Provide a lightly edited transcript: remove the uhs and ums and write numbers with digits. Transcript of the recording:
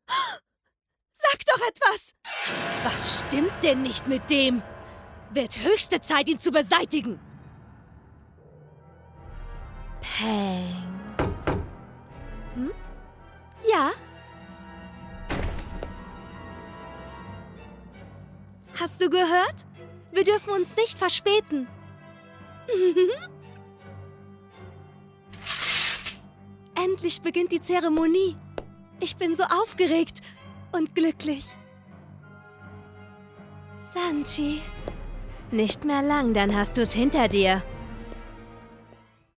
Sag doch etwas! Was stimmt denn nicht mit dem? Wird höchste Zeit, ihn zu beseitigen. Peng. Hm? Ja? Hast du gehört? Wir dürfen uns nicht verspäten. Endlich beginnt die Zeremonie. Ich bin so aufgeregt und glücklich. Sanji. Nicht mehr lang, dann hast du es hinter dir.